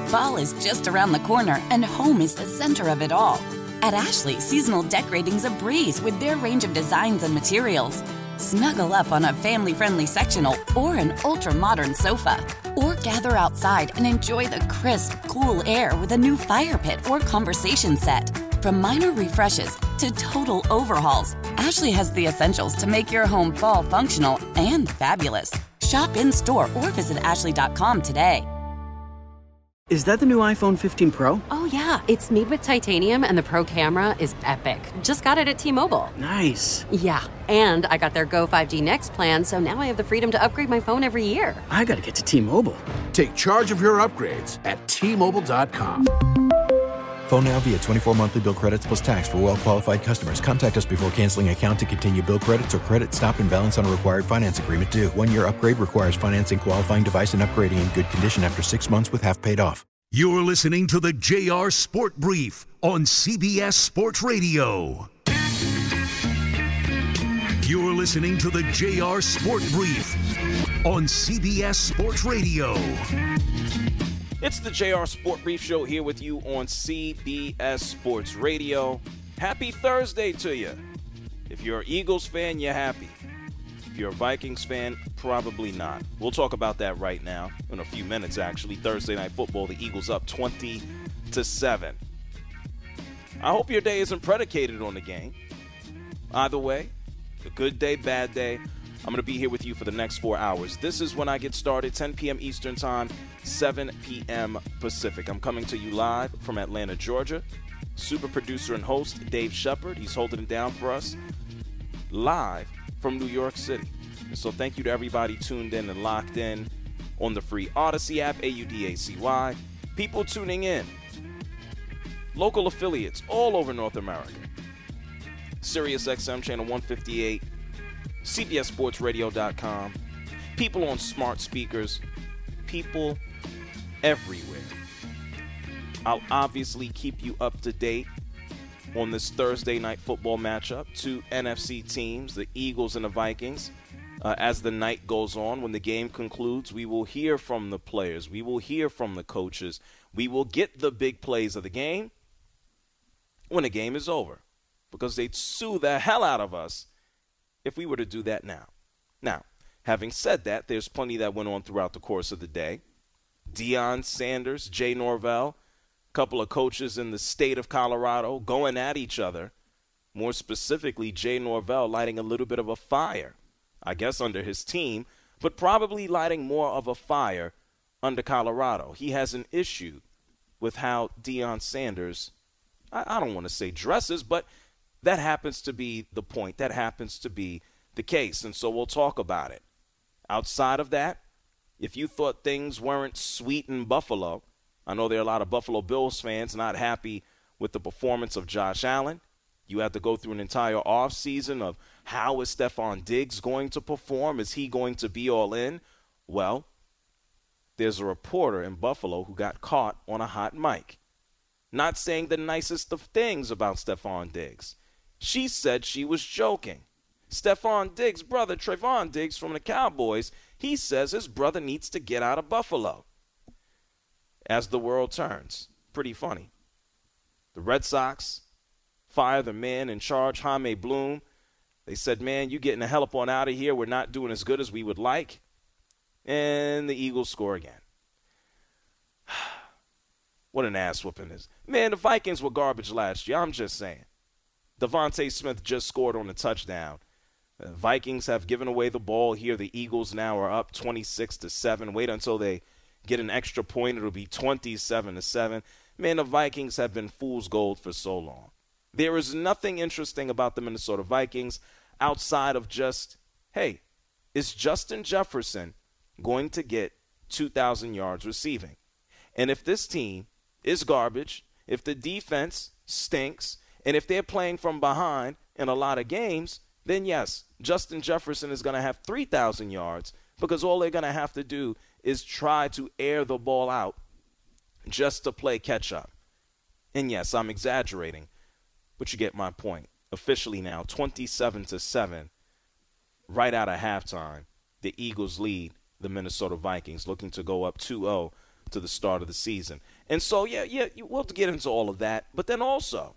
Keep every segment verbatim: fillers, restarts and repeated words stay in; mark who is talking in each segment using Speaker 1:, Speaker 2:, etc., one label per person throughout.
Speaker 1: Fall is just around the corner, and home is the center of it all. At Ashley, seasonal decorating's a breeze with their range of designs and materials. Snuggle up on a family-friendly sectional or an ultra-modern sofa. Or gather outside and enjoy the crisp, cool air with a new fire pit or conversation set. From minor refreshes to total overhauls, Ashley has the essentials to make your home fall functional and fabulous. Shop in-store or visit ashley dot com today.
Speaker 2: Is that the new iPhone fifteen Pro?
Speaker 3: Oh, yeah. It's made with titanium, and the Pro camera is epic. Just got it at T-Mobile.
Speaker 2: Nice.
Speaker 3: Yeah, and I got their Go five G Next plan, so now I have the freedom to upgrade my phone every year.
Speaker 2: I gotta get to T-Mobile.
Speaker 4: Take charge of your upgrades at T Mobile dot com.
Speaker 5: Phone now via twenty-four monthly bill credits plus tax for well-qualified customers. Contact us before canceling account to continue bill credits or credit stop and balance on a required finance agreement due. One-year upgrade requires financing qualifying device and upgrading in good condition after six months with half paid off.
Speaker 6: You're listening to the J R Sport Brief on C B S Sports Radio. You're listening to the J R Sport Brief on C B S Sports Radio.
Speaker 7: It's the J R Sport Brief Show here with you on C B S Sports Radio. Happy Thursday to you. If you're an Eagles fan, you're happy. If you're a Vikings fan, probably not. We'll talk about that right now in a few minutes, actually. Thursday Night Football, the Eagles up twenty to seven. I hope your day isn't predicated on the game. Either way, a good day, bad day, I'm going to be here with you for the next four hours. This is when I get started, ten p.m. Eastern Time, seven p.m. Pacific. I'm coming to you live from Atlanta, Georgia. Super producer and host, Dave Shepard. He's holding it down for us live from New York City. And so thank you to everybody tuned in and locked in on the free Odyssey app, A U D A C Y. People tuning in. Local affiliates all over North America. Sirius X M channel one fifty-eight, C B S Sports Radio dot com. People on smart speakers. People everywhere. I'll obviously keep you up to date on this Thursday night football matchup. Two N F C teams, the Eagles and the Vikings. Uh, as the night goes on, when the game concludes, we will hear from the players. We will hear from the coaches. We will get the big plays of the game when the game is over, because they'd sue the hell out of us if we were to do that now. Now, having said that, there's plenty that went on throughout the course of the day. Deion Sanders, Jay Norvell, a couple of coaches in the state of Colorado going at each other. More specifically, Jay Norvell lighting a little bit of a fire, I guess, under his team, but probably lighting more of a fire under Colorado. He has an issue with how Deion Sanders, I, I don't want to say dresses, but that happens to be the point. That happens to be the case, and so we'll talk about it. Outside of that, if you thought things weren't sweet in Buffalo, I know there are a lot of Buffalo Bills fans not happy with the performance of Josh Allen. You have to go through an entire offseason of how is Stephon Diggs going to perform? Is he going to be all in? Well, there's a reporter in Buffalo who got caught on a hot mic, not saying the nicest of things about Stephon Diggs. She said she was joking. Stephon Diggs' brother, Trayvon Diggs from the Cowboys, he says his brother needs to get out of Buffalo. As the world turns. Pretty funny. The Red Sox fire the man in charge, Jaime Bloom. They said, man, you getting the hell up on out of here. We're not doing as good as we would like. And the Eagles score again. What an ass whooping is. Man, the Vikings were garbage last year. I'm just saying. Devontae Smith just scored on a touchdown. The Vikings have given away the ball here. The Eagles now are up twenty-six to seven. Wait until they get an extra point. It'll be twenty-seven to seven. Man, the Vikings have been fool's gold for so long. There is nothing interesting about the Minnesota Vikings outside of just, hey, is Justin Jefferson going to get two thousand yards receiving? And if this team is garbage, if the defense stinks, and if they're playing from behind in a lot of games, then yes, Justin Jefferson is going to have three thousand yards, because all they're going to have to do is try to air the ball out just to play catch-up. And yes, I'm exaggerating, but you get my point. Officially now, twenty-seven to seven, right out of halftime, the Eagles lead the Minnesota Vikings, looking to go up two oh to the start of the season. And so, yeah, yeah, we'll get into all of that. But then also,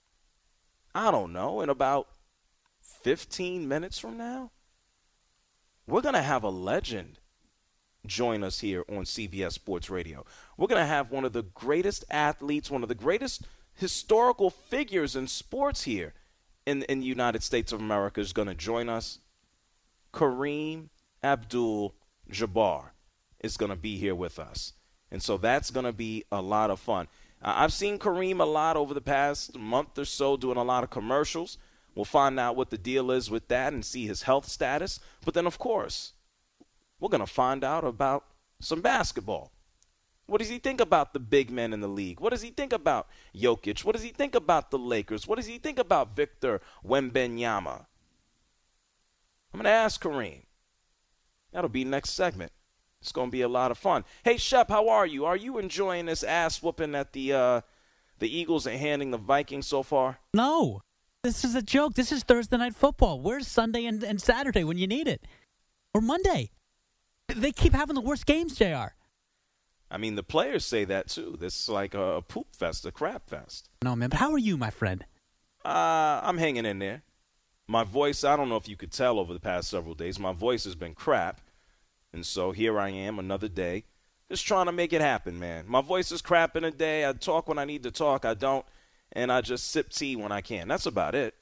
Speaker 7: I don't know, in about fifteen minutes from now, we're going to have a legend join us here on C B S Sports Radio. We're going to have one of the greatest athletes, one of the greatest historical figures in sports here in, in the United States of America is going to join us. Kareem Abdul-Jabbar is going to be here with us. And so that's going to be a lot of fun. Uh, I've seen Kareem a lot over the past month or so doing a lot of commercials. We'll find out what the deal is with that and see his health status. But then, of course, we're going to find out about some basketball. What does he think about the big men in the league? What does he think about Jokic? What does he think about the Lakers? What does he think about Victor Wembanyama? I'm going to ask Kareem. That'll be next segment. It's going to be a lot of fun. Hey, Shep, how are you? Are you enjoying this ass whooping that the uh, the Eagles are handing the Vikings so far?
Speaker 8: No. This is a joke. This is Thursday Night Football. Where's Sunday and, and Saturday when you need it? Or Monday? They keep having the worst games, J R.
Speaker 7: I mean, the players say that, too. This is like a poop fest, a crap fest.
Speaker 8: No, man, but how are you, my friend?
Speaker 7: Uh, I'm hanging in there. My voice, I don't know if you could tell over the past several days, my voice has been crap. And so here I am, another day, just trying to make it happen, man. My voice is crap in a day. I talk when I need to talk. I don't. And I just sip tea when I can. That's about it.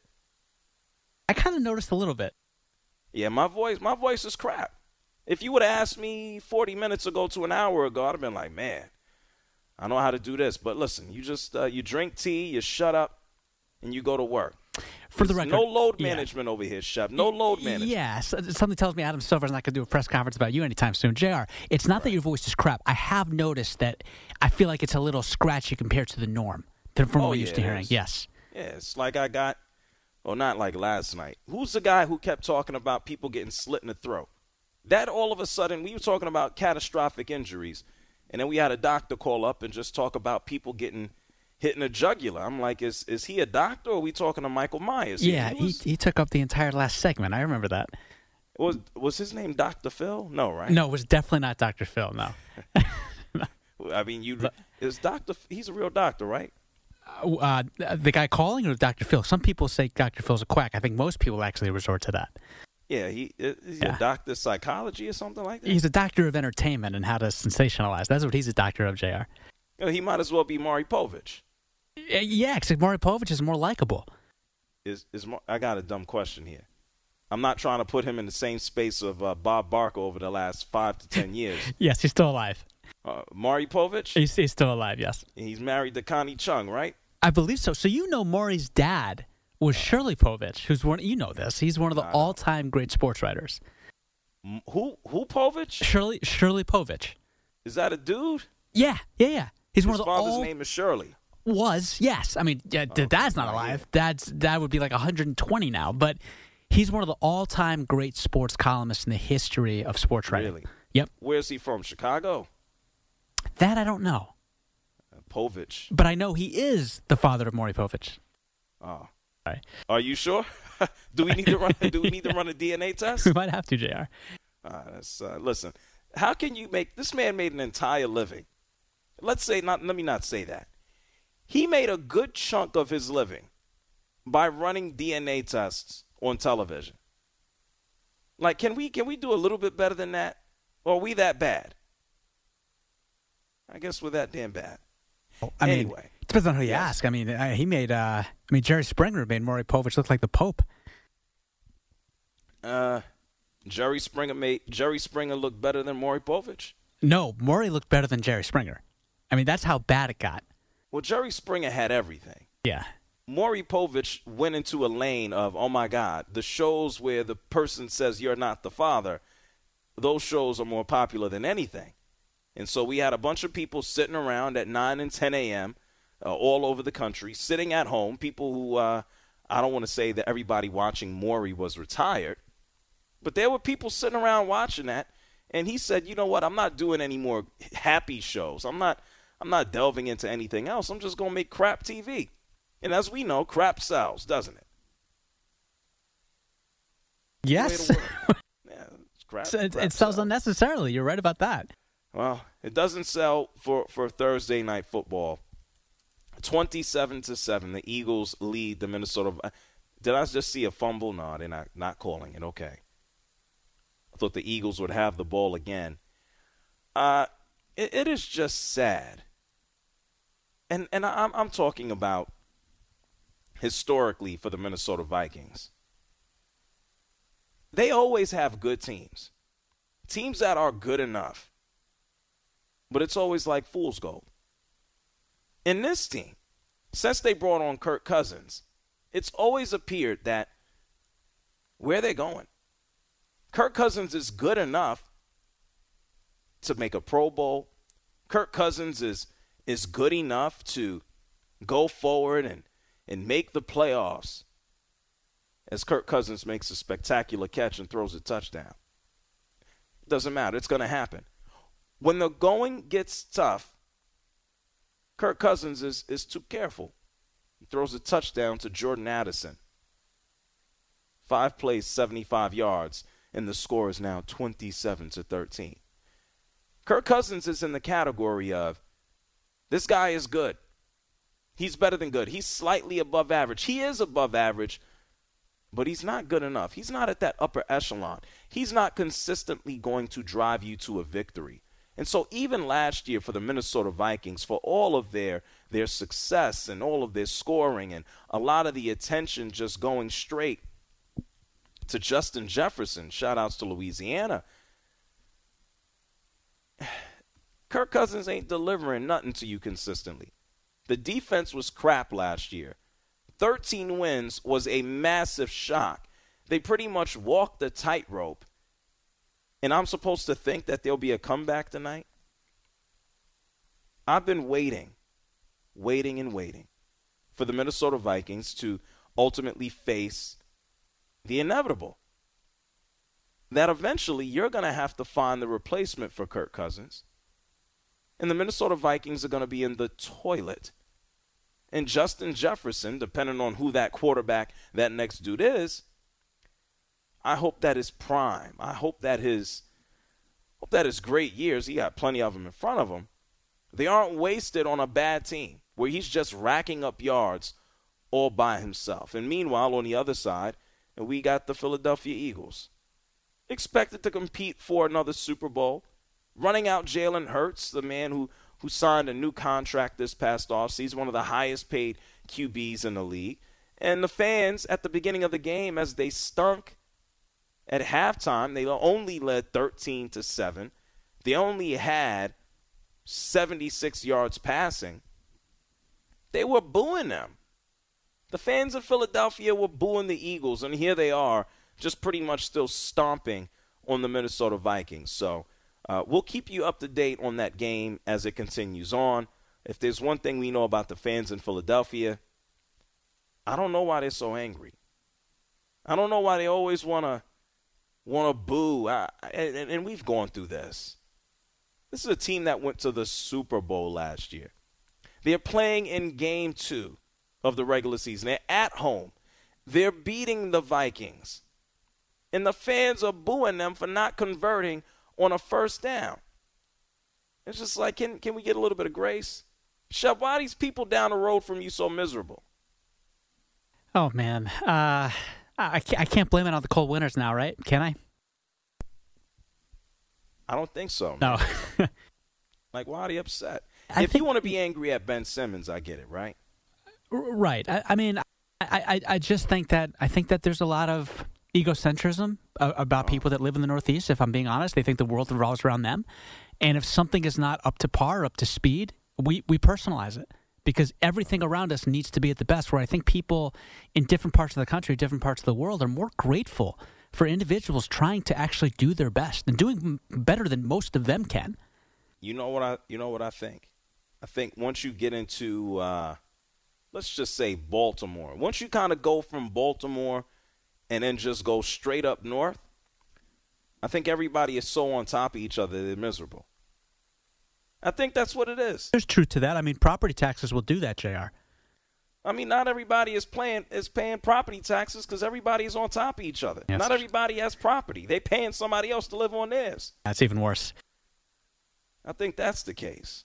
Speaker 8: I kind of noticed a little bit.
Speaker 7: Yeah, my voice, my voice is crap. If you would have asked me forty minutes ago to an hour ago, I'd have been like, man, I know how to do this. But listen, you just uh, you drink tea, you shut up, and you go to work.
Speaker 8: For the record,
Speaker 7: no load
Speaker 8: yeah.
Speaker 7: management over here, Shep. No load management.
Speaker 8: Yes. Something tells me Adam Silver's not going to do a press conference about you anytime soon. J R, it's not right. that your voice is crap. I have noticed that I feel like it's a little scratchy compared to the norm from
Speaker 7: oh,
Speaker 8: what we're
Speaker 7: yeah,
Speaker 8: used to hearing.
Speaker 7: Is.
Speaker 8: Yes.
Speaker 7: Yeah, it's like I got, well, not like last night. Who's the guy who kept talking about people getting slit in the throat? That all of a sudden, we were talking about catastrophic injuries, and then we had a doctor call up and just talk about people getting hit in the jugular. I'm like, is is he a doctor or are we talking to Michael Myers?
Speaker 8: Yeah,
Speaker 7: he,
Speaker 8: he,
Speaker 7: was,
Speaker 8: he took up the entire last segment. I remember that.
Speaker 7: Was was his name Doctor Phil? No, right?
Speaker 8: No, it was definitely not Doctor Phil, no.
Speaker 7: no. I mean, you is Doctor He's a real doctor, right?
Speaker 8: Uh, the guy calling or Doctor Phil? Some people say Doctor Phil's a quack. I think most people actually resort to that.
Speaker 7: Yeah, he is he
Speaker 8: yeah.
Speaker 7: a doctor of psychology or something like that?
Speaker 8: He's a doctor of entertainment and how to sensationalize. That's what he's a doctor of, J R.
Speaker 7: You know, he might as well be Maury Povich.
Speaker 8: Yeah, except Maury Povich is more likable.
Speaker 7: Is is I got a dumb question here. I'm not trying to put him in the same space of uh, Bob Barker over the last five to ten years.
Speaker 8: Yes, he's still alive.
Speaker 7: Uh, Maury Povich?
Speaker 8: He's, he's still alive, yes.
Speaker 7: He's married to Connie Chung, right?
Speaker 8: I believe so. So you know Maury's dad was Shirley Povich, who's one. You know this. He's one of the uh, all-time great sports writers.
Speaker 7: Who who Povich?
Speaker 8: Shirley Shirley Povich.
Speaker 7: Is that a dude?
Speaker 8: Yeah, yeah, yeah. He's
Speaker 7: His
Speaker 8: one of the
Speaker 7: father's
Speaker 8: all...
Speaker 7: name is Shirley.
Speaker 8: Was, yes. I mean, yeah,
Speaker 7: oh,
Speaker 8: Dad's not alive. Dad's Dad would be like one hundred twenty now. But he's one of the all-time great sports columnists in the history of sports writing.
Speaker 7: Really?
Speaker 8: Yep.
Speaker 7: Where's he from? Chicago?
Speaker 8: That I don't know.
Speaker 7: Uh, Povich.
Speaker 8: But I know he is the father of Maury Povich.
Speaker 7: Oh.
Speaker 8: Right.
Speaker 7: Are you sure? do we need to run? Do we need to run a D N A test?
Speaker 8: We might have to, J R.
Speaker 7: Uh, that's, uh, listen, how can you make this man made an entire living? Let's say not. Let me not say that. He made a good chunk of his living by running D N A tests on television. Like, can we can we do a little bit better than that? Or are we that bad? I guess we're that damn bad.
Speaker 8: Well, I
Speaker 7: anyway.
Speaker 8: mean, it depends on who you
Speaker 7: yes.
Speaker 8: ask. I mean, uh, he made, uh, I mean, Jerry Springer made Maury Povich look like the Pope.
Speaker 7: Uh, Jerry Springer made Jerry Springer look better than Maury Povich?
Speaker 8: No, Maury looked better than Jerry Springer. I mean, that's how bad it got.
Speaker 7: Well, Jerry Springer had everything.
Speaker 8: Yeah.
Speaker 7: Maury Povich went into a lane of, oh, my God, the shows where the person says you're not the father, those shows are more popular than anything. And so we had a bunch of people sitting around at nine and ten a.m. Uh, all over the country, sitting at home, people who, uh, I don't want to say that everybody watching Maury was retired, but there were people sitting around watching that, and he said, you know what, I'm not doing any more happy shows. I'm not I'm not delving into anything else. I'm just going to make crap T V. And as we know, crap sells, doesn't it?
Speaker 8: Yes.
Speaker 7: yeah, it's crap,
Speaker 8: it,
Speaker 7: crap
Speaker 8: it sells
Speaker 7: sells.
Speaker 8: unnecessarily. You're right about that.
Speaker 7: Well, It doesn't sell for, for Thursday night football. twenty-seven to seven, the Eagles lead the Minnesota. Did I just see a fumble? No, they're not, not calling it. Okay. I thought the Eagles would have the ball again. Uh, it, it is just sad. And and I'm I'm talking about historically for the Minnesota Vikings. They always have good teams. Teams that are good enough. But it's always like fool's gold. In this team, since they brought on Kirk Cousins, it's always appeared that where they're going, Kirk Cousins is good enough to make a Pro Bowl. Kirk Cousins is is good enough to go forward and, and make the playoffs as Kirk Cousins makes a spectacular catch and throws a touchdown. Doesn't matter. It's going to happen. When the going gets tough, Kirk Cousins is, is too careful. He throws a touchdown to Jordan Addison. Five plays, seventy-five yards, and the score is now twenty-seven to thirteen. Kirk Cousins is in the category of, this guy is good. He's better than good. He's slightly above average. He is above average, but he's not good enough. He's not at that upper echelon. He's not consistently going to drive you to a victory. And so even last year for the Minnesota Vikings, for all of their their success and all of their scoring and a lot of the attention just going straight to Justin Jefferson, shout outs to Louisiana, Kirk Cousins ain't delivering nothing to you consistently. The defense was crap last year. thirteen wins was a massive shock. They pretty much walked the tightrope. And I'm supposed to think that there'll be a comeback tonight? I've been waiting, waiting and waiting for the Minnesota Vikings to ultimately face the inevitable. That eventually you're going to have to find the replacement for Kirk Cousins. And the Minnesota Vikings are going to be in the toilet. And Justin Jefferson, depending on who that quarterback, that next dude is, I hope that is prime. I hope that his, hope that his great years, he got plenty of them in front of him, they aren't wasted on a bad team where he's just racking up yards all by himself. And meanwhile, on the other side, we got the Philadelphia Eagles, expected to compete for another Super Bowl, running out Jalen Hurts, the man who, who signed a new contract this past offseason, one of the highest paid Q Bs in the league. And the fans at the beginning of the game, as they stunk at halftime, they only led thirteen to seven. They only had seventy-six yards passing. They were booing them. The fans of Philadelphia were booing the Eagles, and here they are just pretty much still stomping on the Minnesota Vikings. So uh, we'll keep you up to date on that game as it continues on. If there's one thing we know about the fans in Philadelphia, I don't know why they're so angry. I don't know why they always want to want to boo. I, and, and we've gone through this. This is a team that went to the Super Bowl last year. They're playing in game two of the regular season. They're at home. They're beating the Vikings. And the fans are booing them for not converting on a first down. It's just like, can can we get a little bit of grace? Shep, why are these people down the road from you so miserable?
Speaker 8: Oh, man. Uh, I, can't, I can't blame it on the cold winters now, right? Can I?
Speaker 7: I don't think so.
Speaker 8: No.
Speaker 7: Like, why are they upset?
Speaker 8: I
Speaker 7: if
Speaker 8: think,
Speaker 7: you want to be angry at Ben Simmons, I get it, right?
Speaker 8: Right. I, I mean, I, I, I just think that I think that there's a lot of egocentrism uh, about people that live in the Northeast. If I'm being honest, they think the world revolves around them. And if something is not up to par, up to speed, we, we personalize it. Because everything around us needs to be at the best, where I think people in different parts of the country, different parts of the world are more grateful for individuals trying to actually do their best and doing better than most of them can.
Speaker 7: You know what I you know what I think? I think once you get into, uh, let's just say Baltimore, once you kind of go from Baltimore and then just go straight up north, I think everybody is so on top of each other they're miserable. I think that's what it is.
Speaker 8: There's truth to that. I mean, property taxes will do that, J R.
Speaker 7: I mean, not everybody is paying is paying property taxes because everybody is on top of each other.
Speaker 8: Yes.
Speaker 7: Not everybody has property. They're paying somebody else to live on theirs.
Speaker 8: That's even worse.
Speaker 7: I think that's the case.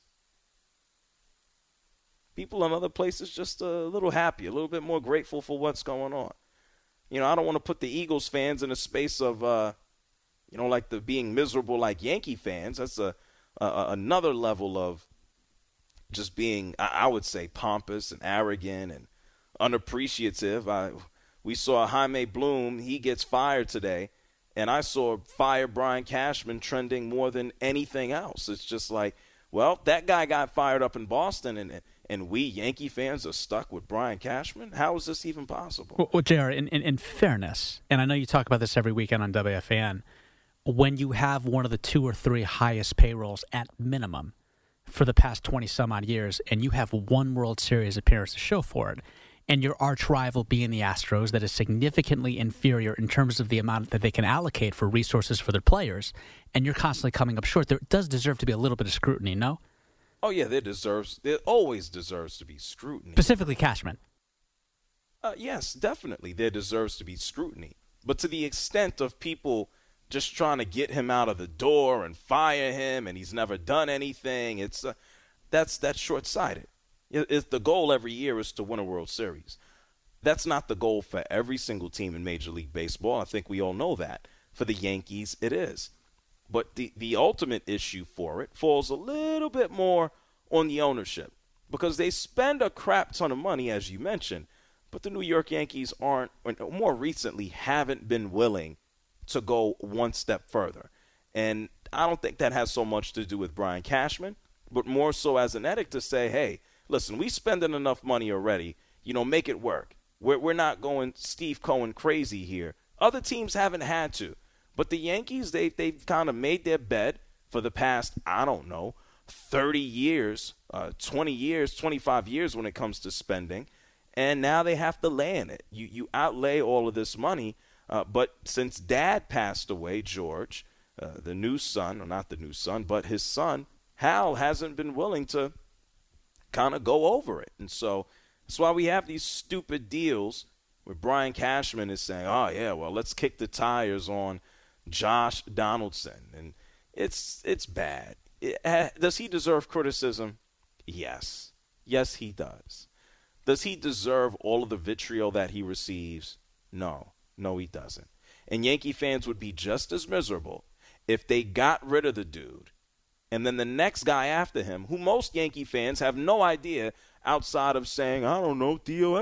Speaker 7: People in other places just a little happy, a little bit more grateful for what's going on. You know, I don't want to put the Eagles fans in a space of, uh, you know, like the being miserable like Yankee fans. That's a, a another level of just being, I would say, pompous and arrogant and unappreciative. I, we saw Jaime Bloom. He gets fired today. And I saw fire Brian Cashman trending more than anything else. It's just like, well, that guy got fired up in Boston, and and we Yankee fans are stuck with Brian Cashman? How is this even possible?
Speaker 8: Well, well J R, in, in, in fairness, and I know you talk about this every weekend on W F A N, when you have one of the two or three highest payrolls at minimum for the past twenty-some-odd years, and you have one World Series appearance to show for it, and your arch rival being the Astros that is significantly inferior in terms of the amount that they can allocate for resources for their players, and you're constantly coming up short, there does deserve to be a little bit of scrutiny, no?
Speaker 7: Oh, yeah, there deserves, there always deserves to be scrutiny.
Speaker 8: Specifically Cashman.
Speaker 7: Uh, yes, definitely, there deserves to be scrutiny. But to the extent of people just trying to get him out of the door and fire him, and he's never done anything, it's uh, that's that's short-sighted. It's the goal every year is to win a World Series. That's not the goal for every single team in Major League Baseball. I think we all know that. For the Yankees, it is. But the, the ultimate issue for it falls a little bit more on the ownership because they spend a crap ton of money, as you mentioned, but the New York Yankees aren't, or more recently, haven't been willing to go one step further. And I don't think that has so much to do with Brian Cashman, but more so as an edict to say, hey, listen, we spending enough money already. You know, make it work. We're, we're not going Steve Cohen crazy here. Other teams haven't had to. But the Yankees, they, they've kind of made their bed for the past, I don't know, thirty years, uh, twenty years, twenty-five years when it comes to spending. And now they have to lay in it. You, you outlay all of this money. Uh, but since Dad passed away, George, uh, the new son, or not the new son, but his son, Hal, hasn't been willing to kind of go over it. And so that's why we have these stupid deals where Brian Cashman is saying, oh, yeah, well, let's kick the tires on Josh Donaldson. And it's it's bad. It, uh, does he deserve criticism? Yes. Yes, he does. Does he deserve all of the vitriol that he receives? No. No, he doesn't. And Yankee fans would be just as miserable if they got rid of the dude and then the next guy after him, who most Yankee fans have no idea outside of saying, I don't know, Theo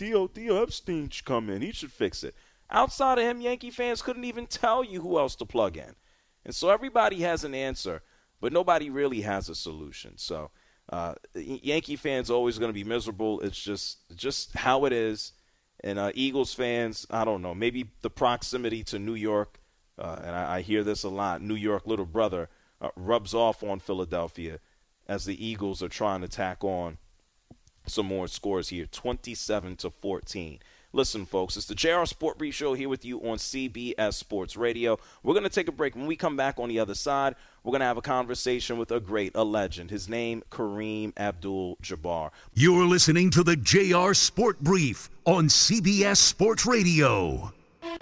Speaker 7: Epstein should come in. He should fix it. Outside of him, Yankee fans couldn't even tell you who else to plug in. And so everybody has an answer, but nobody really has a solution. So uh, Yankee fans are always going to be miserable. It's just just how it is. And uh, Eagles fans, I don't know, maybe the proximity to New York, uh, and I, I hear this a lot, New York little brother, Uh, rubs off on Philadelphia as the Eagles are trying to tack on some more scores here, twenty-seven to fourteen. Listen, folks, it's the J R Sport Brief Show here with you on C B S Sports Radio. We're going to take a break. When we come back on the other side, we're going to have a conversation with a great, a legend. His name, Kareem Abdul-Jabbar.
Speaker 6: You're listening to the J R Sport Brief on C B S Sports Radio.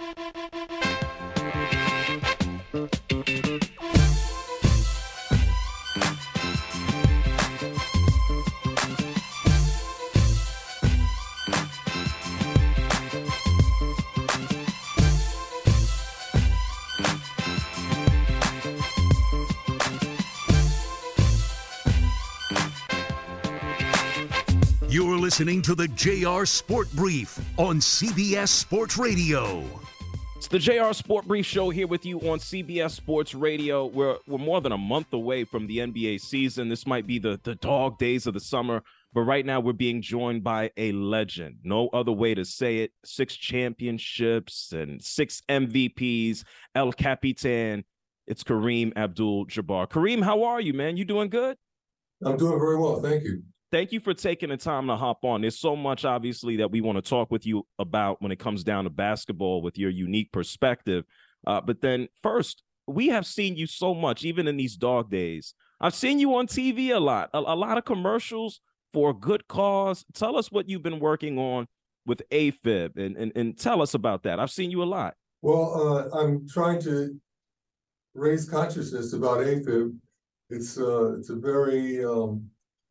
Speaker 6: You're listening to the J R Sport Brief on C B S Sports Radio.
Speaker 7: It's the J R Sport Brief Show here with you on C B S Sports Radio. We're we're more than a month away from the N B A season. This might be the, the dog days of the summer, but right now we're being joined by a legend. No other way to say it. Six championships and six M V Ps. El Capitan. It's Kareem Abdul-Jabbar. Kareem, how are you, man? You doing good?
Speaker 9: I'm doing very well. Thank you.
Speaker 7: Thank you for taking the time to hop on. There's so much, obviously, that we want to talk with you about when it comes down to basketball with your unique perspective. Uh, but then first, we have seen you so much, even in these dog days. I've seen you on T V a lot, a, a lot of commercials for a good cause. Tell us what you've been working on with A F I B and, and, and tell us about that. I've seen you a lot.
Speaker 9: Well, uh, I'm trying to raise consciousness about A F I B it's uh, it's a very um,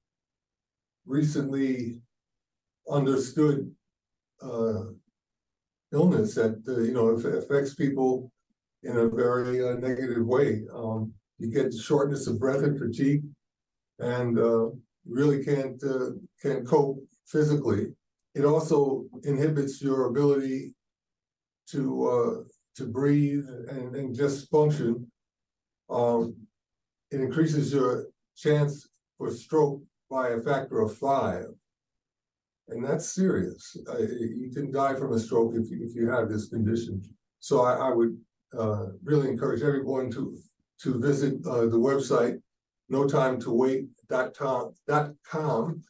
Speaker 9: recently understood uh, illness that uh, you know affects people in a very uh, negative way. Um, you get shortness of breath and fatigue, and uh, really can't uh, can't cope physically. It also inhibits your ability to uh, to breathe and, and just function. Um, it increases your chance for stroke by a factor of five, and that's serious. Uh, you can die from a stroke if you, if you have this condition. So I, I would uh, really encourage everyone to to visit uh, the website no time to wait dot com,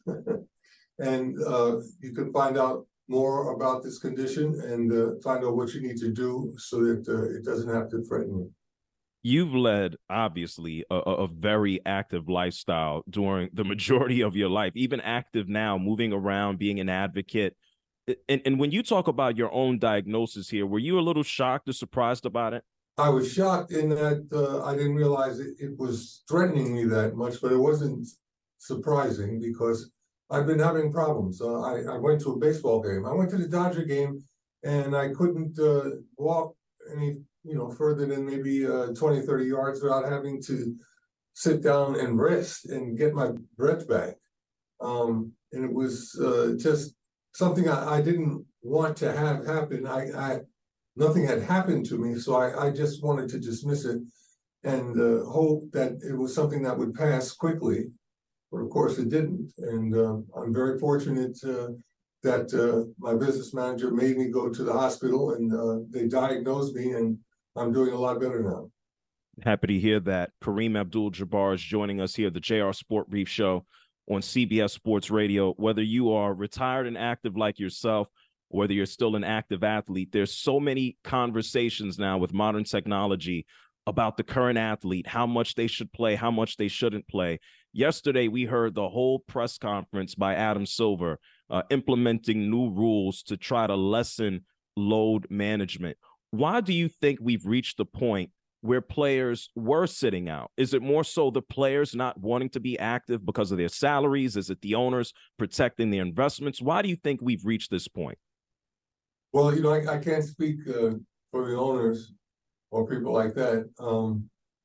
Speaker 9: and uh, you can find out more about this condition and uh, find out what you need to do so that uh, it doesn't have to threaten you.
Speaker 10: You've led, obviously, a, a very active lifestyle during the majority of your life, even active now, moving around, being an advocate. And, and when you talk about your own diagnosis here, were you a little shocked or surprised about it?
Speaker 9: I was shocked in that uh, I didn't realize it, it was threatening me that much, but it wasn't surprising because I've been having problems. Uh, I, I went to a baseball game. I went to the Dodger game, and I couldn't uh, walk any you know, further than maybe uh, twenty, thirty yards without having to sit down and rest and get my breath back. Um, and it was uh, just something I, I didn't want to have happen. I, I nothing had happened to me, so I, I just wanted to dismiss it and uh, hope that it was something that would pass quickly. But of course it didn't. And uh, I'm very fortunate uh, that uh, my business manager made me go to the hospital, and uh, they diagnosed me, and I'm doing a lot better now.
Speaker 10: Happy to hear that. Kareem Abdul-Jabbar is joining us here, the J R Sport Brief Show on C B S Sports Radio. Whether you are retired and active like yourself, or whether you're still an active athlete, there's so many conversations now with modern technology about the current athlete, how much they should play, how much they shouldn't play. Yesterday, we heard the whole press conference by Adam Silver uh, implementing new rules to try to lessen load management. Why do you think we've reached the point where players were sitting out? Is it more so the players not wanting to be active because of their salaries? Is it the owners protecting their investments? Why do you think we've reached this point?
Speaker 9: Well, you know, I, I can't speak uh, for the owners or people like that. Um,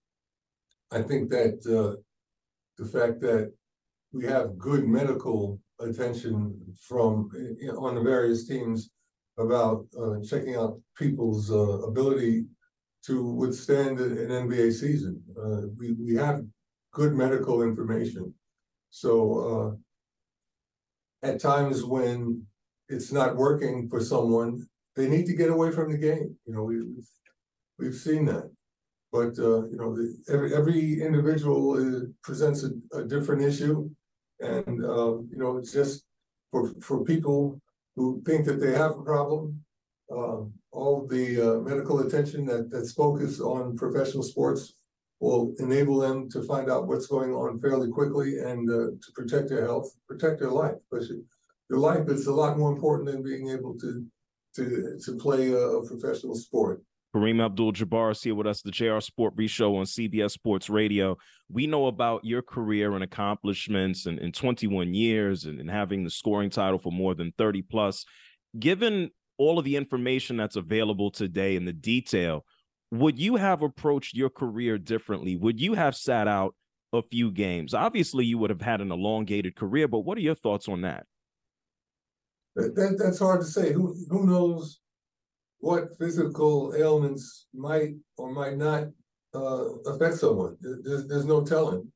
Speaker 9: I think that uh, the fact that we have good medical attention from you know, on the various teams about uh, checking out people's uh, ability to withstand an N B A season. Uh, we, we have good medical information. So uh, at times when it's not working for someone, they need to get away from the game. You know, we, we've, we've seen that. But, uh, you know, the, every, every individual is, presents a, a different issue. And, uh, you know, it's just for, for people who think that they have a problem, uh, all the uh, medical attention that, that's focused on professional sports will enable them to find out what's going on fairly quickly and uh, to protect their health, protect their life. Especially your life is a lot more important than being able to to to play a, a professional sport.
Speaker 10: Kareem Abdul-Jabbar is here with us, the J R Sport Brief Show on C B S Sports Radio. We know about your career and accomplishments in, in twenty-one years and, and having the scoring title for more than thirty plus. Given all of the information that's available today and the detail, would you have approached your career differently? Would you have sat out a few games? Obviously, you would have had an elongated career, but what are your thoughts on that?
Speaker 9: That, that that's hard to say. Who who knows what physical ailments might or might not uh, affect someone? There's there's no telling.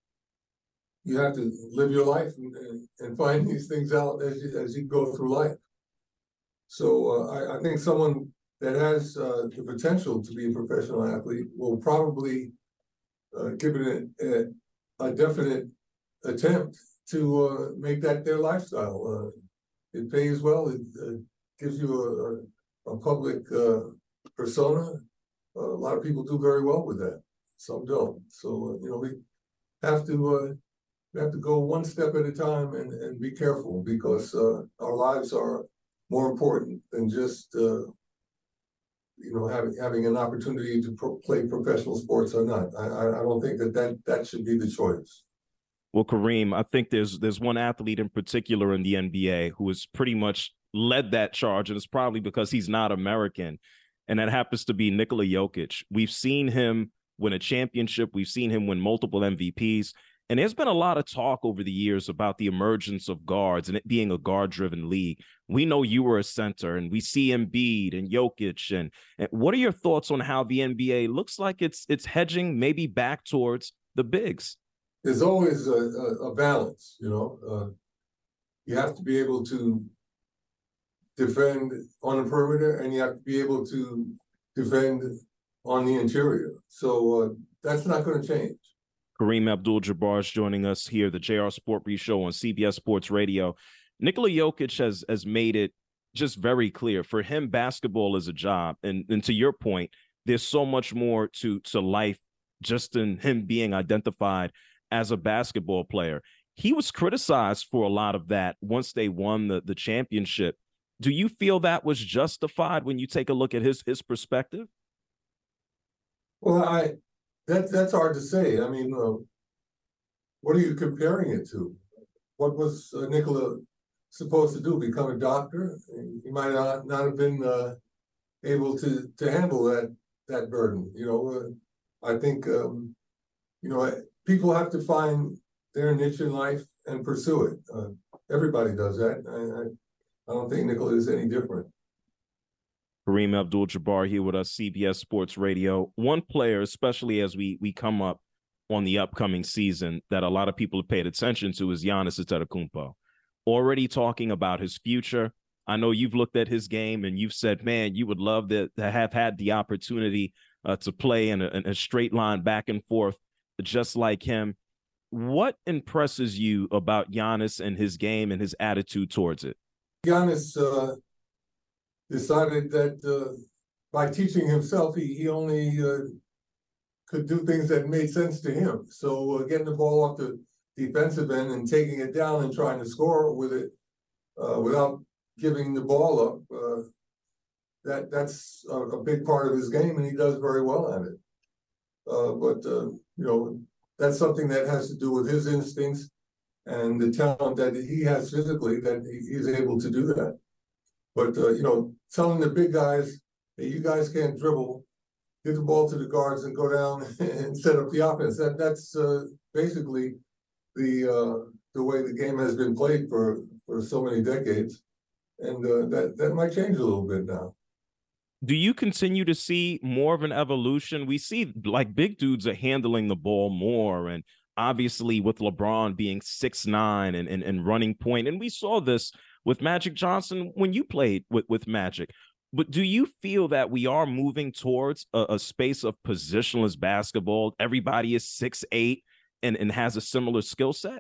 Speaker 9: You have to live your life and, and, and find these things out as you, as you go through life. So uh, I, I think someone that has uh, the potential to be a professional athlete will probably uh, give it a, a, a definite attempt to uh, make that their lifestyle. Uh, it pays well. It uh, gives you a, a public uh, persona. Uh, a lot of people do very well with that. Some don't. So uh, you know we have to uh, we have to go one step at a time and, and be careful because uh, our lives are more important than just uh, you know, having having an opportunity to pro- play professional sports or not. I, I I don't think that, that that should be the choice.
Speaker 10: Well, Kareem, I think there's there's one athlete in particular in the N B A who has pretty much led that charge, and it's probably because he's not American, and that happens to be Nikola Jokic. We've seen him win a championship. We've seen him win multiple M V Ps, and there's been a lot of talk over the years about the emergence of guards and it being a guard-driven league. We know you were a center, and we see Embiid and Jokic. And, and what are your thoughts on how the N B A looks like it's it's hedging maybe back towards the bigs?
Speaker 9: There's always a, a, a balance, you know. Uh, you have to be able to defend on the perimeter, and you have to be able to defend on the interior. So uh, that's not going to change.
Speaker 10: Kareem Abdul-Jabbar is joining us here, the J R Sport Brief Show on C B S Sports Radio. Nikola Jokic has has made it just very clear. For him, basketball is a job. And, and to your point, there's so much more to, to life just in him being identified as a basketball player. He was criticized for a lot of that once they won the, the championship. Do you feel that was justified when you take a look at his his perspective?
Speaker 9: Well, I that that's hard to say. I mean, uh, what are you comparing it to? What was uh, Nikola supposed to do? Become a doctor? He might not, not have been uh, able to to handle that that burden. You know, uh, I think um, you know people have to find their niche in life and pursue it. Uh, everybody does that. I, I, I don't think Nikola is any different.
Speaker 10: Kareem Abdul-Jabbar here with us, C B S Sports Radio. One player, especially as we we come up on the upcoming season, that a lot of people have paid attention to is Giannis Antetokounmpo. Already talking about his future. I know you've looked at his game and you've said, man, you would love to, to have had the opportunity uh, to play in a, in a straight line back and forth, just like him. What impresses you about Giannis and his game and his attitude towards it?
Speaker 9: Giannis uh, decided that uh, by teaching himself, he, he only uh, could do things that made sense to him. So uh, getting the ball off the defensive end and taking it down and trying to score with it uh, without giving the ball up, uh, that that's a, a big part of his game, and he does very well at it. Uh, but, uh, you know, that's something that has to do with his instincts and the talent that he has physically, that he, he's able to do that. But, uh, you know, telling the big guys, hey, you guys can't dribble, get the ball to the guards and go down and set up the offense, that that's uh, basically the uh, the way the game has been played for, for so many decades. And uh, that, that might change a little bit now.
Speaker 10: Do you continue to see more of an evolution? We see like big dudes are handling the ball more, and obviously with LeBron being six nine and, and, and running point. And we saw this with Magic Johnson when you played with, with Magic. But do you feel that we are moving towards a, a space of positionless basketball? Everybody is six eight and, and has a similar skill set?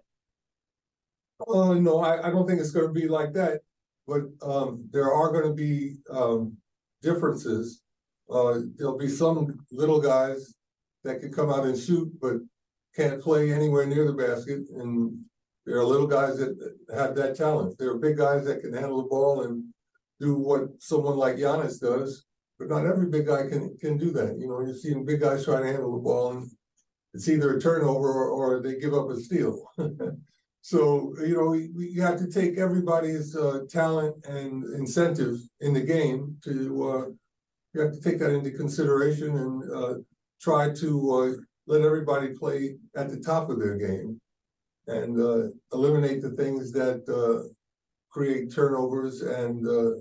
Speaker 9: Uh, no, I, I don't think it's going to be like that. But um, there are going to be um, differences. Uh, there'll be some little guys that can come out and shoot, but can't play anywhere near the basket. And there are little guys that have that talent. There are big guys that can handle the ball and do what someone like Giannis does, but not every big guy can can do that. You know, you're seeing big guys trying to handle the ball, and it's either a turnover or, or they give up a steal. So, you know, we, we have to take everybody's uh, talent and incentive in the game to, uh, you have to take that into consideration and uh, try to uh, let everybody play at the top of their game and uh, eliminate the things that uh, create turnovers and uh,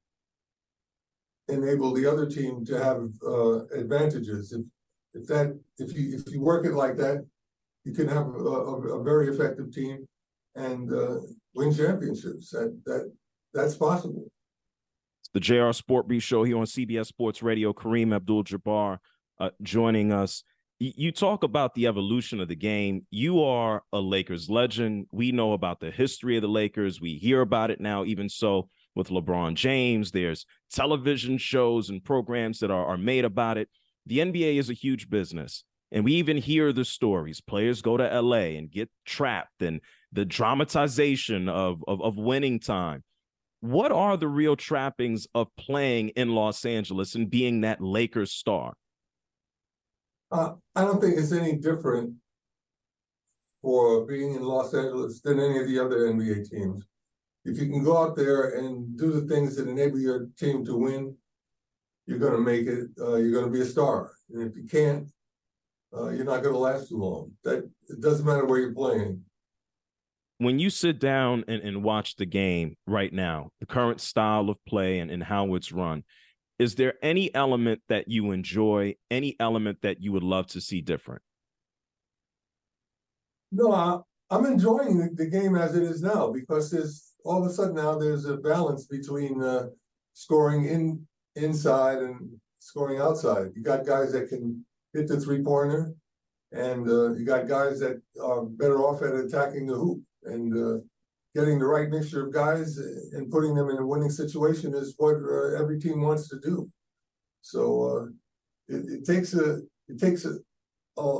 Speaker 9: enable the other team to have uh, advantages. If if that if you if you work it like that, you can have a, a, a very effective team and uh, win championships. That that that's possible.
Speaker 10: It's the J R Sport Brief Show here on C B S Sports Radio. Kareem Abdul-Jabbar uh, joining us. Y- you talk about the evolution of the game. You are a Lakers legend. We know about the history of the Lakers. We hear about it now, even so with LeBron James. There's television shows and programs that are, are made about it. The N B A is a huge business. And we even hear the stories. Players go to L A and get trapped, and the dramatization of, of, of winning time. What are the real trappings of playing in Los Angeles and being that Lakers star?
Speaker 9: Uh, I don't think it's any different for being in Los Angeles than any of the other N B A teams. If you can go out there and do the things that enable your team to win, you're going to make it. Uh, you're going to be a star. And if you can't, uh, you're not going to last too long. That it doesn't matter where you're playing.
Speaker 10: When you sit down and, and watch the game right now, the current style of play and, and how it's run, is there any element that you enjoy, any element that you would love to see different?
Speaker 9: No, I, I'm enjoying the, the game as it is now because there's all of a sudden now there's a balance between uh, scoring in inside and scoring outside. You got guys that can hit the three-pointer, and uh, you got guys that are better off at attacking the hoop. And uh, getting the right mixture of guys and putting them in a winning situation is what uh, every team wants to do. So uh, it, it takes a it takes a, a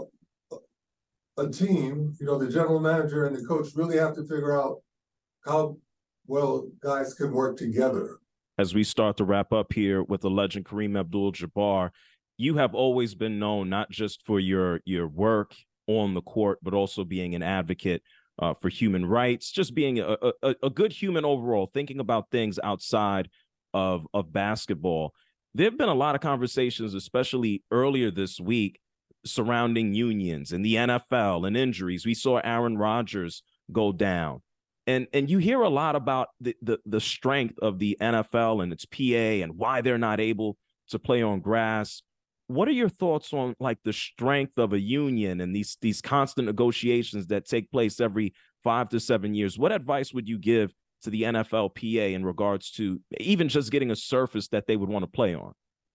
Speaker 9: a team. You know, the general manager and the coach really have to figure out how well guys can work together.
Speaker 10: As we start to wrap up here with the legend Kareem Abdul-Jabbar, you have always been known not just for your your work on the court, but also being an advocate Uh, for human rights, just being a, a, a good human overall, thinking about things outside of, of basketball. There have been a lot of conversations, especially earlier this week, surrounding unions and the N F L and injuries. We saw Aaron Rodgers go down. And and you hear a lot about the, the, the strength of the N F L and its P A and why they're not able to play on grass. What are your thoughts on like the strength of a union and these these constant negotiations that take place every five to seven years? What advice would you give to the N F L P A in regards to even just getting a surface that they would want to play on?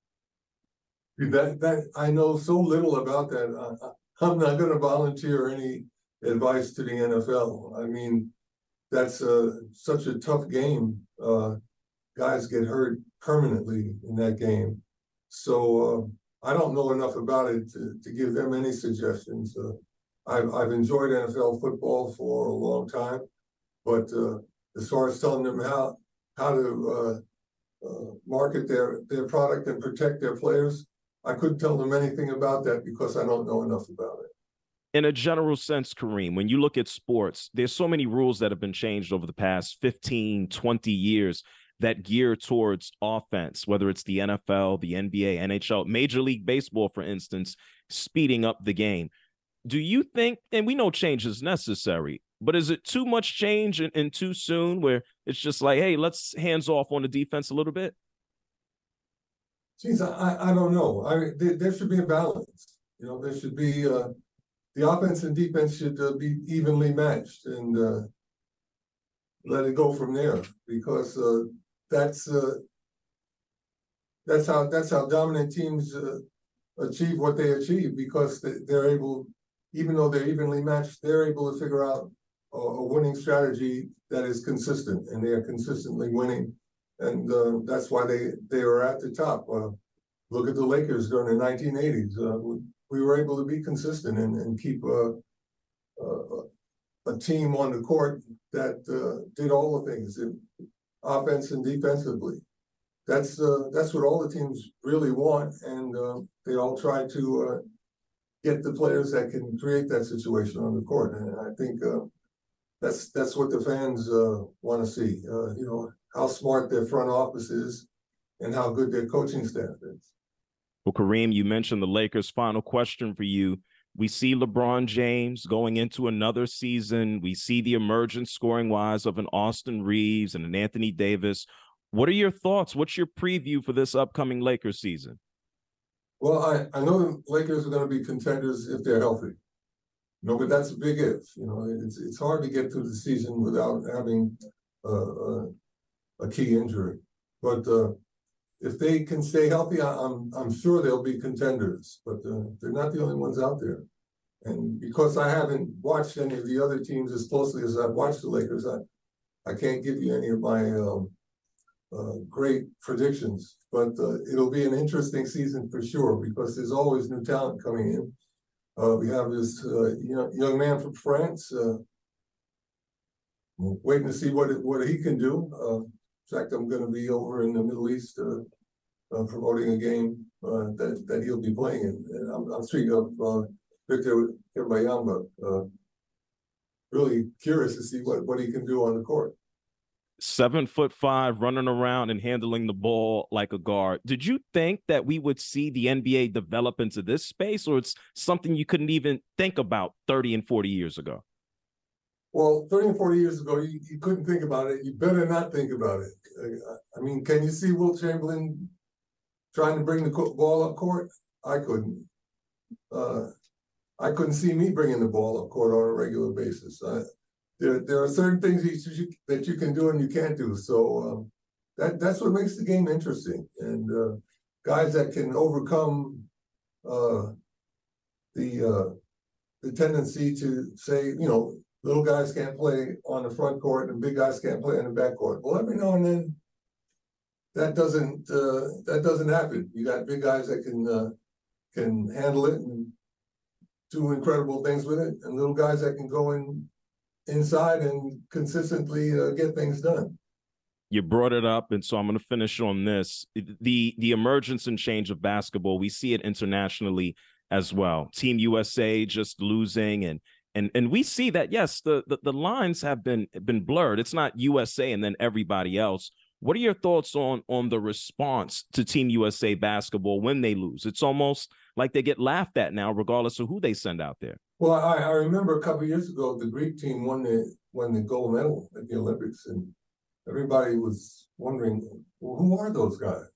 Speaker 9: That that I know so little about that. I, I'm not going to volunteer any advice to the N F L. I mean, that's uh, such a tough game. Uh, guys get hurt permanently in that game. So uh, I don't know enough about it to, to give them any suggestions. Uh, I've, I've enjoyed N F L football for a long time, but uh, as far as telling them how how to uh, uh, market their, their product and protect their players, I couldn't tell them anything about that because I don't know enough about it.
Speaker 10: In a general sense, Kareem, when you look at sports, there's so many rules that have been changed over the past fifteen, twenty years that gear towards offense, whether it's the N F L, the N B A, N H L, Major League Baseball, for instance, speeding up the game. Do you think, and we know change is necessary, but is it too much change and, and too soon where it's just like, hey, let's hands off on the defense a little bit?
Speaker 9: Geez, I, I don't know. I mean, there, there should be a balance. You know, there should be, uh, the offense and defense should uh, be evenly matched and uh, let it go from there because uh, That's uh, that's how that's how dominant teams uh, achieve what they achieve because they're able, even though they're evenly matched, they're able to figure out a, a winning strategy that is consistent, and they are consistently winning, and uh, that's why they they are at the top. Uh, look at the Lakers during the nineteen eighties. Uh, we, we were able to be consistent and, and keep uh, uh, a team on the court that uh, did all the things. It, offense and defensively. That's uh, that's what all the teams really want, and uh, they all try to uh, get the players that can create that situation on the court. And I think uh, that's that's what the fans uh, want to see. Uh, you know, how smart their front office is and how good their coaching staff is.
Speaker 10: Well, Kareem, you mentioned the Lakers. Final question for you. We see LeBron James going into another season. We see the emergence scoring-wise of an Austin Reeves and an Anthony Davis. What are your thoughts? What's your preview for this upcoming Lakers season?
Speaker 9: Well, I, I know the Lakers are going to be contenders if they're healthy. You know, but that's a big if. You know, it's it's hard to get through the season without having uh, a, a key injury. But uh, if they can stay healthy, I, I'm I'm sure they'll be contenders. But uh, they're not the only ones out there. And because I haven't watched any of the other teams as closely as I've watched the Lakers, I I can't give you any of my um, uh, great predictions. But uh, it'll be an interesting season for sure because there's always new talent coming in. Uh, we have this uh, young, young man from France, uh, waiting to see what it, what he can do. Uh, In fact, I'm going to be over in the Middle East uh, uh, promoting a game uh, that that he'll be playing in. And I'm, I'm speaking of uh, Victor Wembanyama. Uh, really curious to see what, what he can do on the court.
Speaker 10: Seven foot five, running around and handling the ball like a guard. Did you think that we would see the N B A develop into this space, or it's something you couldn't even think about thirty and forty years ago?
Speaker 9: Well, thirty and forty years ago, you, you couldn't think about it. You better not think about it. I mean, can you see Wilt Chamberlain trying to bring the ball up court? I couldn't. Uh, I couldn't see me bringing the ball up court on a regular basis. I, There, there are certain things that you, that you can do and you can't do. So um, that that's what makes the game interesting. And uh, guys that can overcome uh, the uh, the tendency to say, you know, little guys can't play on the front court and big guys can't play on the back court. Well, every now and then that doesn't uh, that doesn't happen. You got big guys that can uh, can handle it and do incredible things with it, and little guys that can go in inside and consistently uh, get things done.
Speaker 10: You brought it up, and so I'm going to finish on this. The the emergence and change of basketball, we see it internationally as well. Team U S A just losing, and and and we see that, yes, the, the, the lines have been been blurred. It's not U S A and then everybody else. What are your thoughts on, on the response to Team U S A basketball when they lose? It's almost like they get laughed at now, regardless of who they send out there.
Speaker 9: Well, I, I remember a couple of years ago, the Greek team won the won the gold medal at the Olympics, and everybody was wondering, well, who are those guys?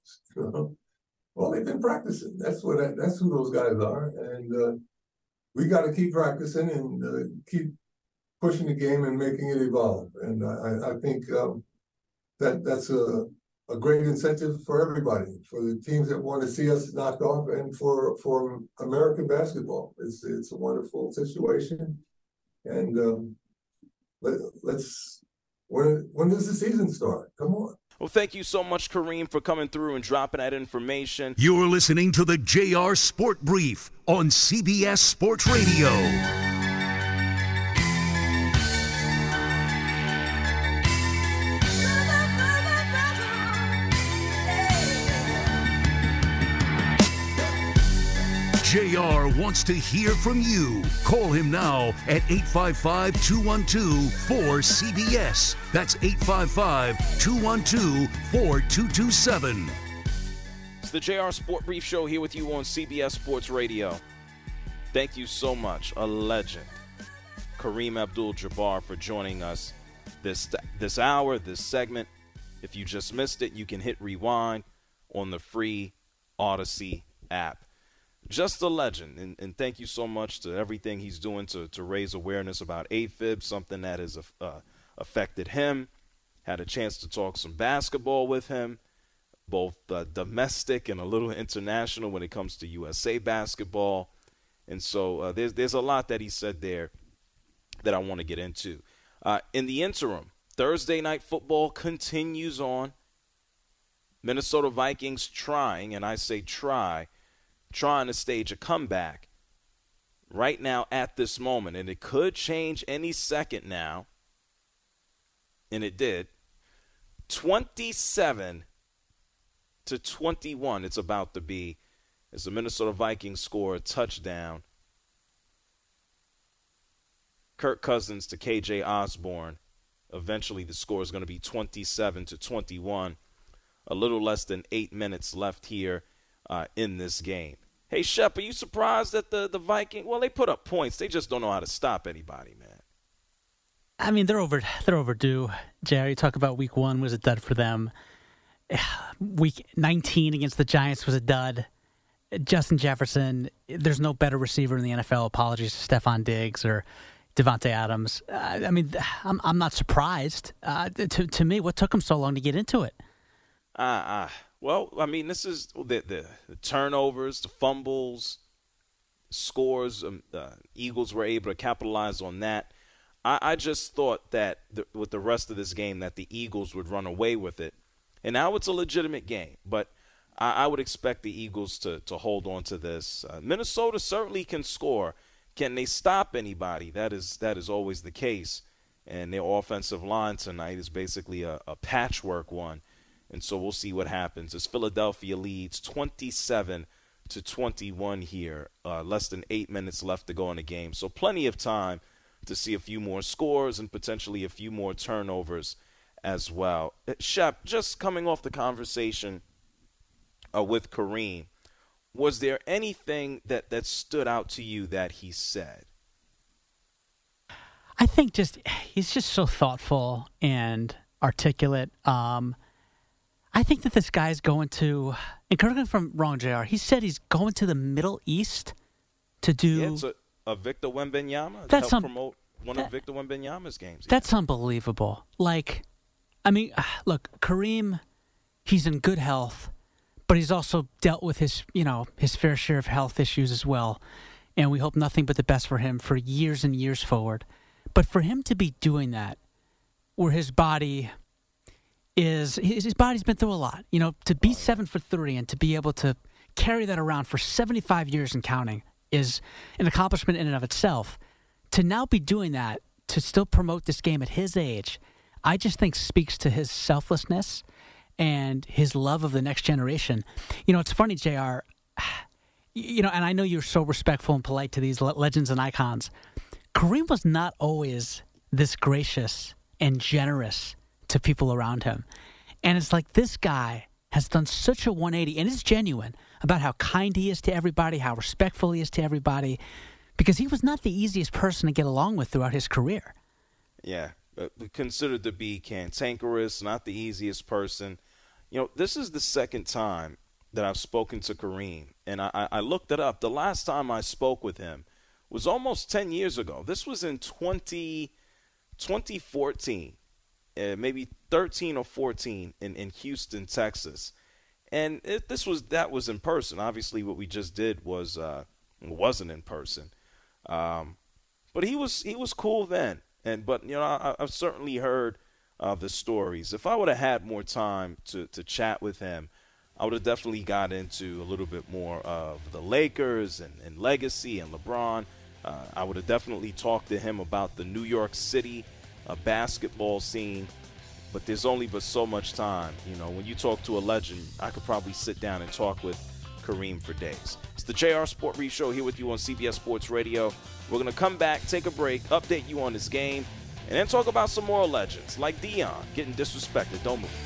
Speaker 9: Well, they've been practicing. That's what that's who those guys are, and uh, we got to keep practicing and uh, keep pushing the game and making it evolve. And I, I think um, that that's a a great incentive for everybody, for the teams that want to see us knocked off, and for for American basketball. It's it's a wonderful situation, and um, let, let's. When when does the season start? Come on.
Speaker 7: Well, thank you so much, Kareem, for coming through and dropping that information.
Speaker 6: You're listening to the J R Sport Brief on C B S Sports Radio. J R wants to hear from you. Call him now at eight five five, two one two, four C B S. That's eight five five, two one two, four two two seven.
Speaker 7: It's the J R Sport Brief Show here with you on C B S Sports Radio. Thank you so much, a legend, Kareem Abdul-Jabbar, for joining us this this hour, this segment. If you just missed it, you can hit rewind on the free Odyssey app. Just a legend, and, and thank you so much to everything he's doing to, to raise awareness about AFib, something that has uh, affected him. Had a chance to talk some basketball with him, both uh, domestic and a little international when it comes to U S A basketball. And so uh, there's, there's a lot that he said there that I want to get into. Uh, in the interim, Thursday night football continues on. Minnesota Vikings trying, and I say try, trying to stage a comeback right now at this moment. And it could change any second now. And it did. twenty-seven to twenty-one it's about to be as the Minnesota Vikings score a touchdown. Kirk Cousins to K J Osborne. Eventually the score is going to be twenty-seven to twenty-one. A little less than eight minutes left here uh, in this game. Hey, Shep, are you surprised that the, the Vikings, well, they put up points. They just don't know how to stop anybody, man.
Speaker 8: I mean, they're over. They're overdue. Jerry, you talk about week one was a dud for them. Week nineteen against the Giants was a dud. Justin Jefferson, there's no better receiver in the N F L. Apologies to Stephon Diggs or Devontae Adams. Uh, I mean, I'm I'm not surprised. Uh, to to me, what took them so long to get into it?
Speaker 7: Ah, uh, uh, well, I mean, this is the, the, the turnovers, the fumbles, scores. Um, uh, Eagles were able to capitalize on that. I, I just thought that the, with the rest of this game that the Eagles would run away with it. And now it's a legitimate game, but I, I would expect the Eagles to, to hold on to this. Uh, Minnesota certainly can score. Can they stop anybody? That is that is always the case. And their offensive line tonight is basically a, a patchwork one. And so we'll see what happens as Philadelphia leads twenty-seven to twenty-one here. Uh, less than eight minutes left to go in the game. So plenty of time to see a few more scores and potentially a few more turnovers as well. Shep, just coming off the conversation uh, with Kareem, was there anything that, that stood out to you that he said?
Speaker 8: I think just he's just so thoughtful and articulate. Um, I think that this guy's going to, and correct me if I'm wrong, J R, he said he's going to the Middle East to do.
Speaker 7: Yeah, it's a, a Victor Wembanyama.
Speaker 8: That's
Speaker 7: help
Speaker 8: un-
Speaker 7: promote one
Speaker 8: that,
Speaker 7: of Victor Wembanyama's games.
Speaker 8: That's unbelievable. Like, I mean, look, Kareem, he's in good health, but he's also dealt with his, you know, his fair share of health issues as well. And we hope nothing but the best for him for years and years forward. But for him to be doing that, where his body is, his, his body's been through a lot. You know, to be seven foot three and to be able to carry that around for seventy-five years and counting is an accomplishment in and of itself. To now be doing that, to still promote this game at his age, I just think speaks to his selflessness and his love of the next generation. You know, it's funny, J R, you know, and I know you're so respectful and polite to these legends and icons. Kareem was not always this gracious and generous to people around him. And it's like this guy has done such a one eighty, and it's genuine, about how kind he is to everybody, how respectful he is to everybody, because he was not the easiest person to get along with throughout his career.
Speaker 7: Yeah, uh, considered to be cantankerous, not the easiest person. You know, this is the second time that I've spoken to Kareem, and I, I looked it up. The last time I spoke with him was almost ten years ago. This was in twenty, twenty fourteen, uh, maybe thirteen or fourteen in, in Houston, Texas. And it, this was that was in person. Obviously, what we just did was uh, wasn't in person. Um, but he was he was cool then. And but you know I, I've certainly heard uh, the stories. If I would have had more time to to chat with him, I would have definitely got into a little bit more of the Lakers and, and legacy and LeBron. Uh, I would have definitely talked to him about the New York City uh, basketball scene. But there's only but so much time. You know, when you talk to a legend, I could probably sit down and talk with Kareem for days. It's the J R Sport Brief Show here with you on C B S Sports Radio. We're going to come back, take a break, update you on this game, and then talk about some more legends like Dion getting disrespected. Don't move.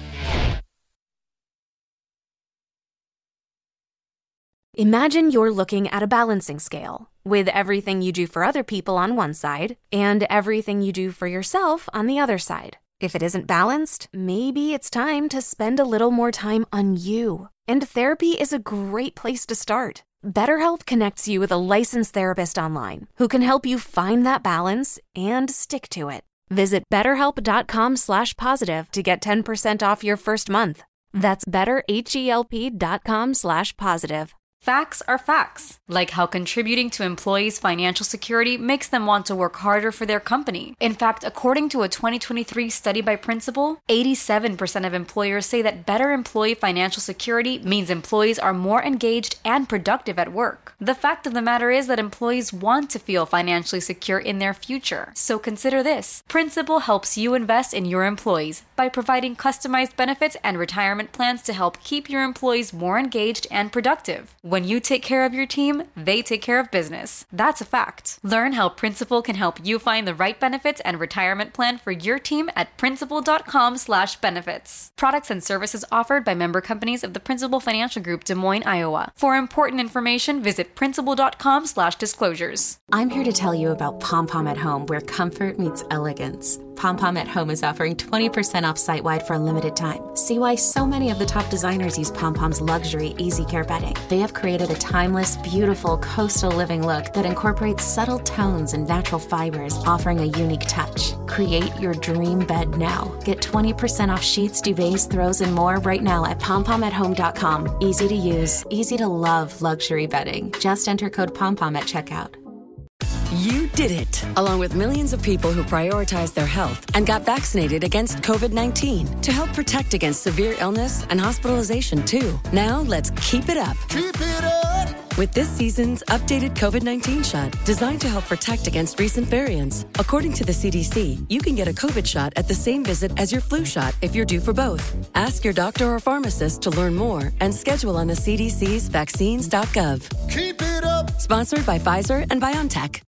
Speaker 11: Imagine you're looking at a balancing scale with everything you do for other people on one side and everything you do for yourself on the other side. If it isn't balanced, maybe it's time to spend a little more time on you. And therapy is a great place to start. BetterHelp connects you with a licensed therapist online who can help you find that balance and stick to it. Visit betterhelp.com slash positive to get ten percent off your first month. That's betterhelp.com slash positive.
Speaker 12: Facts are facts, like how contributing to employees' financial security makes them want to work harder for their company. In fact, according to a twenty twenty-three study by Principal, eighty-seven percent of employers say that better employee financial security means employees are more engaged and productive at work. The fact of the matter is that employees want to feel financially secure in their future. So consider this. Principal helps you invest in your employees by providing customized benefits and retirement plans to help keep your employees more engaged and productive. When you take care of your team, they take care of business. That's a fact. Learn how Principal can help you find the right benefits and retirement plan for your team at principal.com slash benefits. Products and services offered by member companies of the Principal Financial Group, Des Moines, Iowa. For important information, visit principal.com slash disclosures.
Speaker 11: I'm here to tell you about Pom Pom at Home, where comfort meets elegance. Pom Pom at Home is offering twenty percent off site-wide for a limited time. See why so many of the top designers use Pom Pom's luxury Easy Care bedding. They have created a timeless, beautiful coastal living look that incorporates subtle tones and natural fibers, offering a unique touch. Create your dream bed now. Get twenty percent off sheets, duvets, throws, and more right now at pom pom at home dot com. Easy to use, easy to love luxury bedding. Just enter code POMPOM at checkout.
Speaker 13: You did it, along with millions of people who prioritized their health and got vaccinated against covid nineteen to help protect against severe illness and hospitalization, too. Now, let's keep it up.
Speaker 14: Keep it up.
Speaker 13: with this season's updated COVID nineteen shot designed to help protect against recent variants. According to the C D C, you can get a COVID shot at the same visit as your flu shot if you're due for both. Ask your doctor or pharmacist to learn more and schedule on the C D C's vaccines dot gov.
Speaker 14: Keep it up.
Speaker 13: Sponsored by Pfizer and BioNTech.